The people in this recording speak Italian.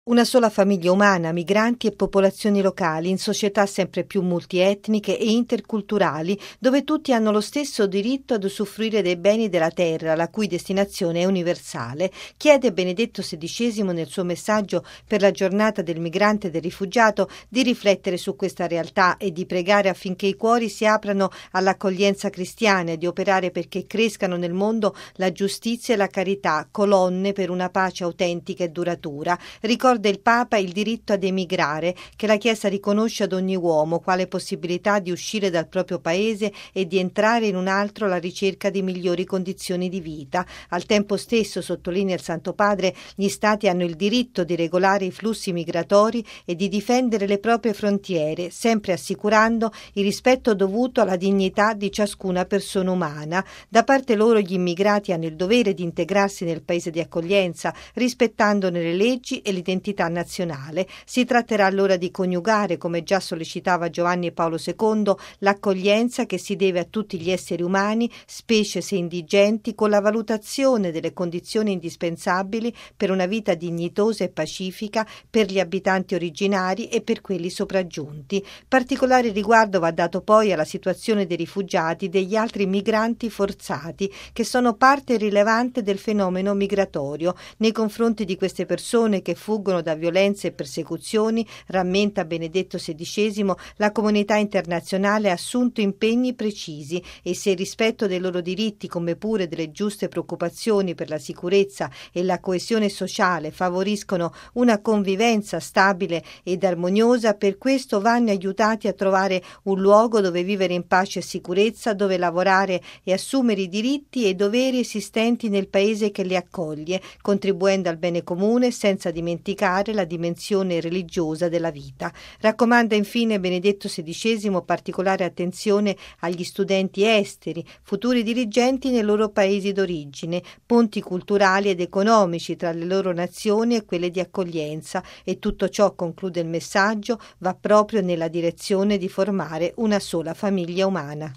Una sola famiglia umana, migranti e popolazioni locali, in società sempre più multietniche e interculturali, dove tutti hanno lo stesso diritto ad usufruire dei beni della terra, la cui destinazione è universale, chiede Benedetto XVI nel suo messaggio per la giornata del migrante e del rifugiato di riflettere su questa realtà e di pregare affinché i cuori si aprano all'accoglienza cristiana e di operare perché crescano nel mondo la giustizia e la carità, colonne per una pace autentica e duratura. Ricorda il Papa il diritto ad emigrare, che la Chiesa riconosce ad ogni uomo quale possibilità di uscire dal proprio paese e di entrare in un altro alla ricerca di migliori condizioni di vita. Al tempo stesso, sottolinea il Santo Padre, gli Stati hanno il diritto di regolare i flussi migratori e di difendere le proprie frontiere, sempre assicurando il rispetto dovuto alla dignità di ciascuna persona umana. Da parte loro gli immigrati hanno il dovere di integrarsi nel paese di accoglienza, rispettandone le leggi e l'identità nazionale. Si tratterà allora di coniugare, come già sollecitava Giovanni Paolo II, l'accoglienza che si deve a tutti gli esseri umani, specie se indigenti, con la valutazione delle condizioni indispensabili per una vita dignitosa e pacifica per gli abitanti originari e per quelli sopraggiunti. Particolare riguardo va dato poi alla situazione dei rifugiati e degli altri migranti forzati, che sono parte rilevante del fenomeno migratorio. Nei confronti di queste persone che fuggono da violenze e persecuzioni, rammenta Benedetto XVI, la comunità internazionale ha assunto impegni precisi e se il rispetto dei loro diritti, come pure delle giuste preoccupazioni per la sicurezza e la coesione sociale, favoriscono una convivenza stabile ed armoniosa, per questo vanno aiutati a trovare un luogo dove vivere in pace e sicurezza, dove lavorare e assumere i diritti e i doveri esistenti nel paese che li accoglie, contribuendo al bene comune senza dimenticare la dimensione religiosa della vita. Raccomanda infine Benedetto XVI particolare attenzione agli studenti esteri, futuri dirigenti nei loro paesi d'origine, ponti culturali ed economici tra le loro nazioni e quelle di accoglienza, e tutto ciò, conclude il messaggio, va proprio nella direzione di formare una sola famiglia umana.